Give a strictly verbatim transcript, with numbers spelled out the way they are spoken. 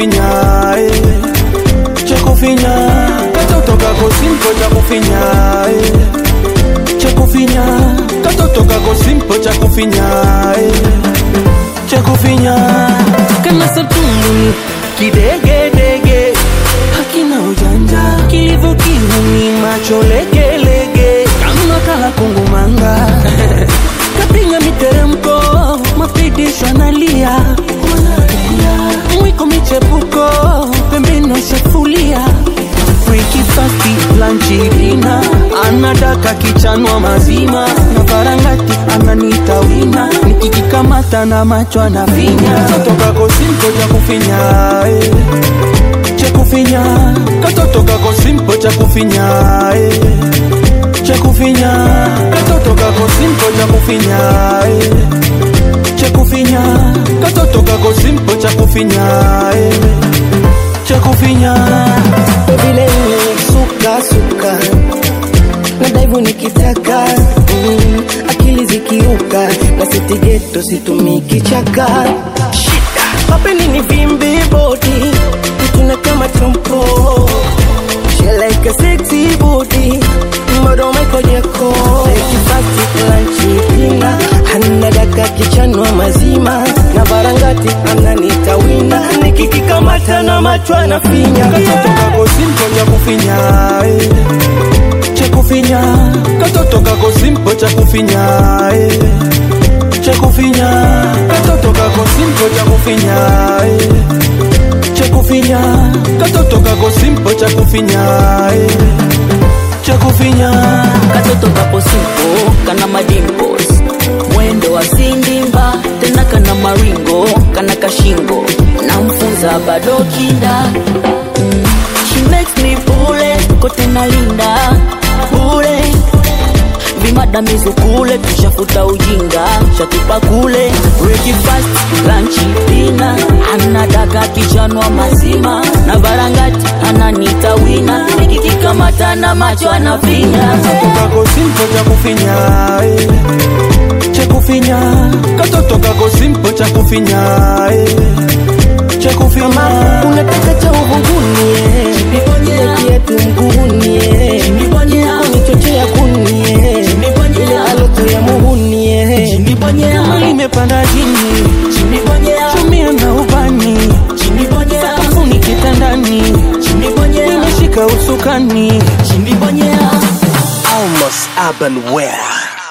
kufinya eh. Cha kufinya katoto kako simple cha kufinya eh. Cha kufinya katoto kako simple cha kufinya eh. Cha kufinya kana satundu kidege dege hakina ujanja kilivokiwa ni macho lege lege kama kala kungumanga kapinga miteremko mapidisho analia mwiko michepuko pembeno shafulia freaky fasti lanchirina anadaka kichanwa mazima na varangati ananita wina nikikikamata na macho anafinya katoto kako simple cha kufinya eh. Cha kufinya katoto kako simple cha kufinya eh. Cha kufinya katoto kako simple cha kufinya eh. Cha kufinya katoto kako simple cha kufinya eh. Cha kufinya vile suka suka na daivu nikitaka mm, akili zikiuka na sitigeto situmiki chaka shida hapeni ni vimbi body tuna kama trompo she like a sexy body modo Michael Jeko kifasi lanchi pina anadaka kichanwa mazima na barangati ananita wina nikikikamata na macho anafinya katoto kako simple cha kufinya eh. Cha kufinya katoto kako simple cha kufinya eh. Cha kufinya katoto kako simple cha kufinya eh. Cha kufinya katoto kako simple cha kufinya eh. Cha kufinya katoto kako simple kana madimples mwendo wa sindimba tena kana maringo kana kashingo na mfunza bado kinda mm. She makes me bule kote na linda bule vimada mizukule tushafuta ujinga shatupa kule Ricky fast lunchi dina anadaka kichanwa mazima na barangati ananita wina nikikikamata na macho anafinya katoto kako simple cha kufinya eh. Cha kufinya katoto kako simple cha kufinya eh. Cha kufinya unataka cha uvunguni eh. Ile kiatu mguuni eh. Kunichochea kuni eh. Ile aloto ya muhuni eh. kama imepanda jini chumia na ubani sakafuni kitandani nimeshika usukani Almost urban wear.